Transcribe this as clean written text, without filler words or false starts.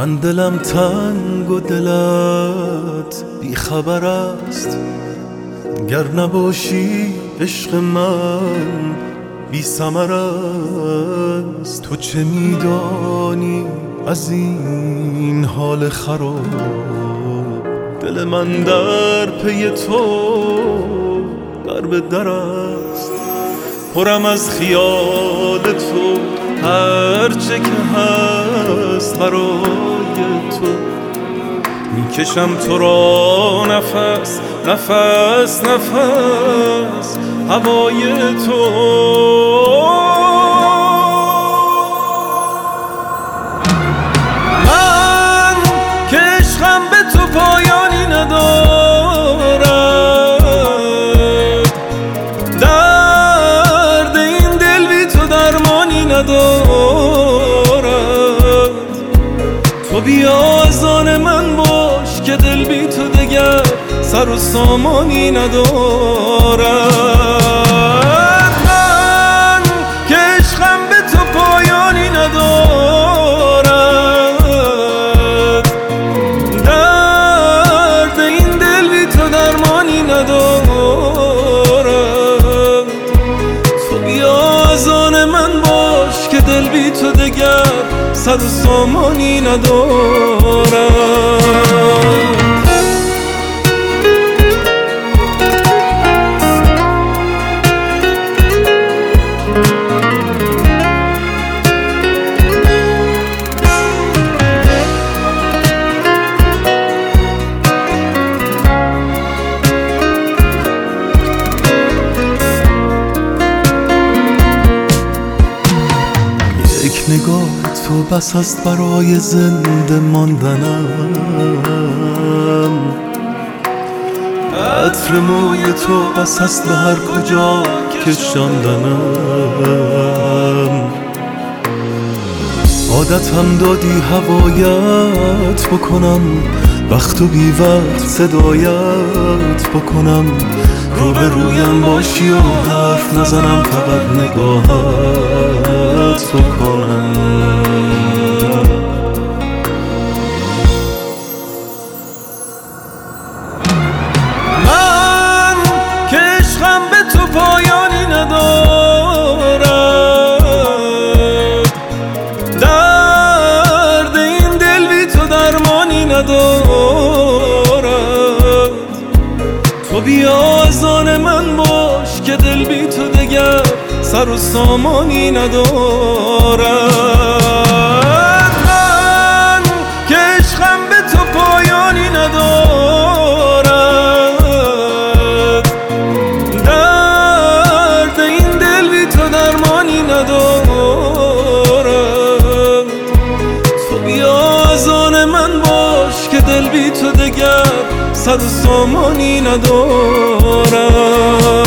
من دلم تنگ و دلت بی خبر است، گر نباشی عشق من بی ثمر است. تو چه میدانی از این حال خراب؟ دل من در پی تو در به در است، پرم از خیال تو هرچه که هست برای تو. میکشم تو را نفس نفس نفس هوای تو. من که عشقم به تو پایانی ندارد، درد این دل بی تو درمانی ندارد. تو بیا از آن من باش که دل بی تو دگر سر و سامانی ندارد. من که عشقم به تو پایانی ندارد، درد این دل بی تو درمانی ندارد. تو بیا از آن من باش که دل بی تو دگر سر و سامانی ندارد. یک نگاه تو بس است برای زنده ماندنم، عطر موی تو بس است به هر کجا کشاندنم. عادتم دادی هوایت بکنم، وقت و بی وقت صدایت بکنم. روبرویم باشی و حرف نزنم، فقط نگاهت بکنم. من که عشقم به تو پایانی ندارد، درد این دل بی تو درمانی ندارد. تو بیا از آن من باش که دل بی تو دگر سر و سامانی ندارد. من که عشقم به تو پایانی ندارد، درد این دل بی تو درمانی ندارد. تو بیا از آن من باش که دل بی تو دگر سر و سامانی ندارد.